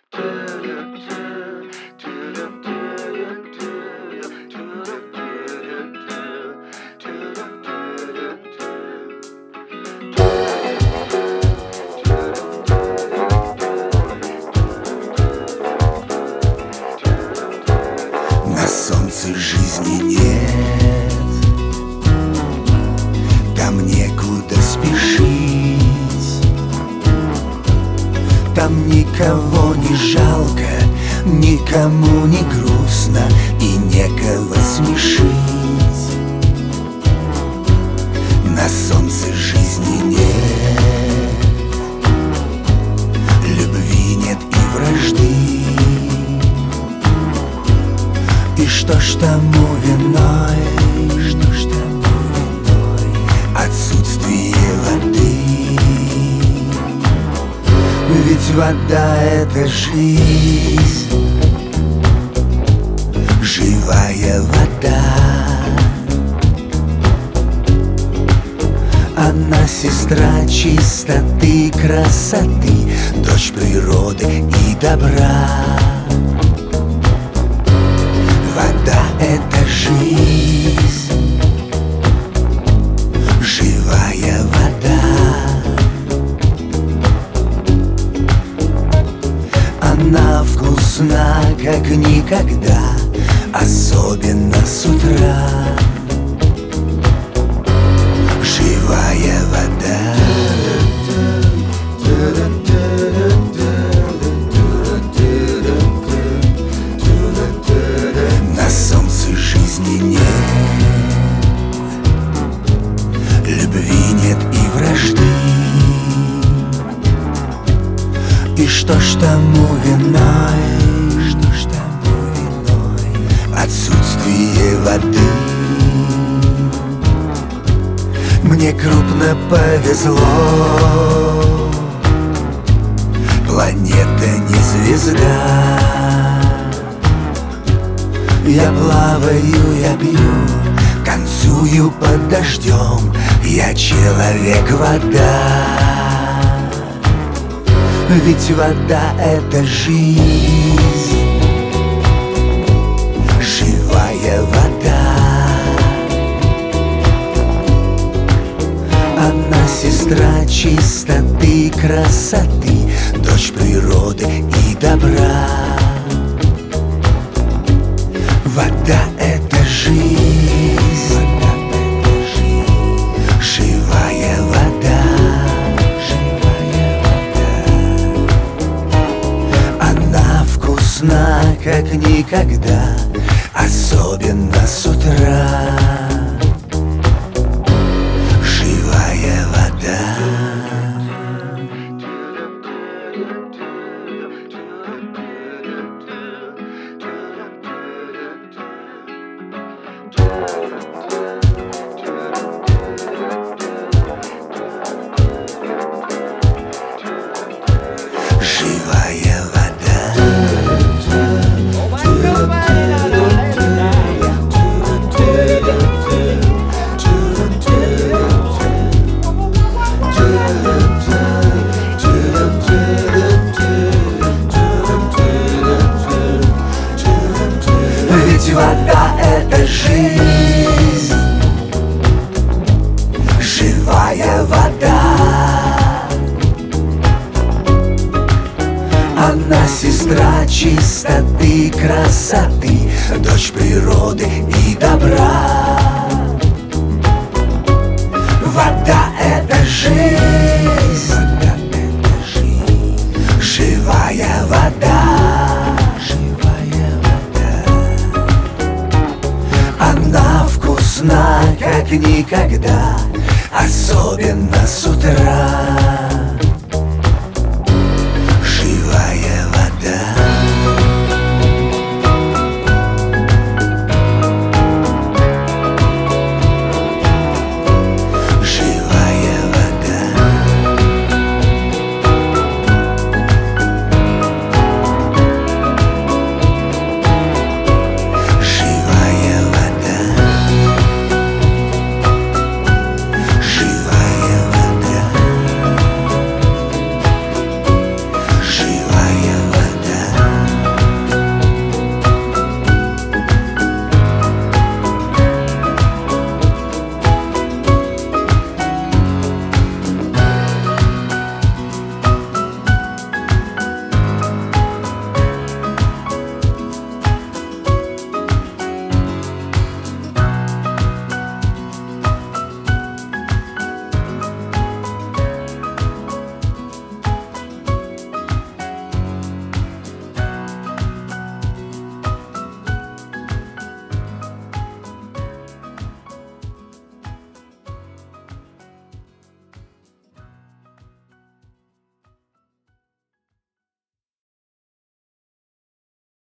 На солнце жизни нет, там некуда спешить, там никого не жалко, никому не грустно и некого смешить. На солнце жизни нет, любви нет и вражды. И что ж тому виной, отсутствие воды? Ведь вода — это жизнь, живая вода. Она сестра чистоты и красоты, дочь природы и добра. Вода — это жизнь, живая вода. Она вкусна, как никогда, особенно с утра. Живая вода. На солнце жизни нет, любви нет и вражды. И что ж тому виной, отсутствие воды? Мне крупно повезло, планета не звезда. Я плаваю, я пью, танцую под дождем, я человек-вода. Ведь вода — это жизнь, живая вода. Она сестра чистоты и красоты, дочь природы и добра. Вода — это жизнь, живая вода. Она вкусна, как никогда, особенно с утра. Живая вода. Живая вода. Ведь вода — это жизнь, живая вода. Она сестра чистоты и красоты, дочь природы и добра. Вода — это жизнь, живая вода. Она вкусна, как никогда, особенно с утра.